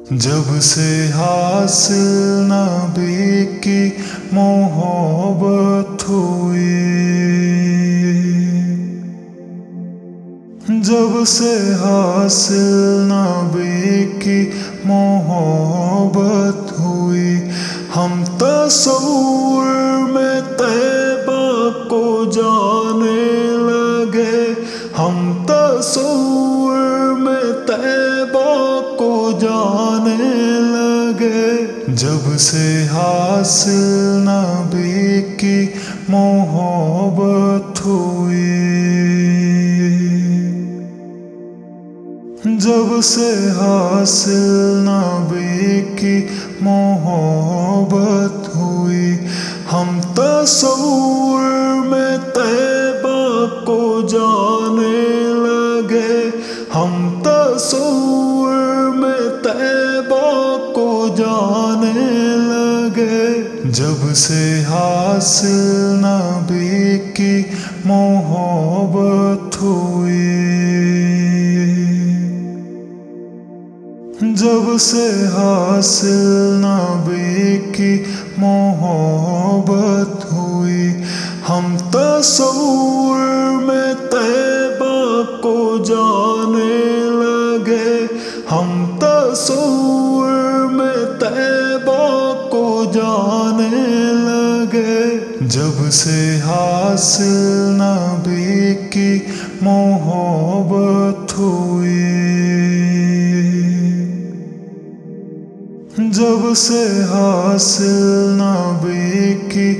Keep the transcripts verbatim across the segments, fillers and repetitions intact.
جب سے حاصل نبی کی محبت ہوئی، جب سے حاصل نبی کی محبت ہوئی، ہم تصور میں طیبہ کو جانے لگے، ہم تصور میں طیبہ کو جانے لگے، جب سے حاصل نبی کی محبت ہوئی، جب سے حاصل نبی کی محبت ہوئی، ہم تصور میں طیبہ کو جانے لگے، ہم تصور میں طیبہ کو جانے لگے، جب سے حاصل نبی کی محبت ہوئی، جب سے حاصل نبی کی محبت ہوئی، ہم تصور میں طیبہ کو جانے لگے، ہم تصور میں طیبہ کو جانے لگے، جب سے حاصل نبی کی محبت ہوئی، جب سے حاصل نبی کی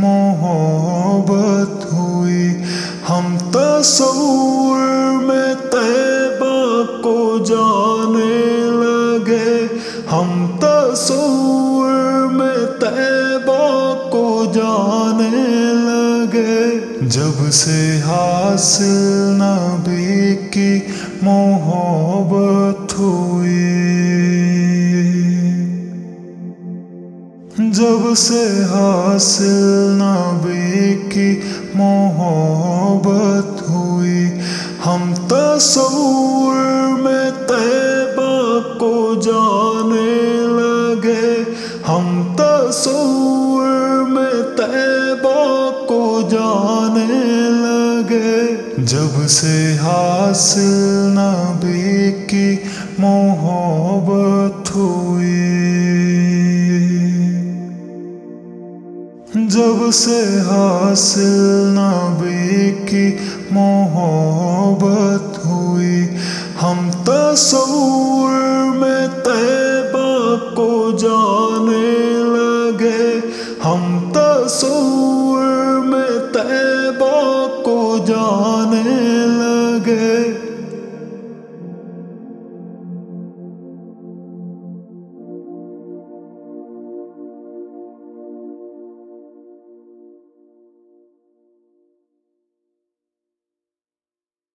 محبت ہوئی، ہم تصور میں طیبہ کو جانے لگے، ہم تصور میں طیبہ کو جانے لگے، جب سے حاصل نبی کی محبت ہوئی، جب سے حاصل نبی کی محبت ہوئی، ہم تصور میں طیبہ کو جانے لگے، ہم تصور میں طیبہ کو جانے لگے، جب سے حاصل نبی کی محبت ہوئی، جب سے حاصل نبی کی محبت ہوئی، ہم تصور میں طیبہ کو جانے لگے، ہم تصور میں طیبہ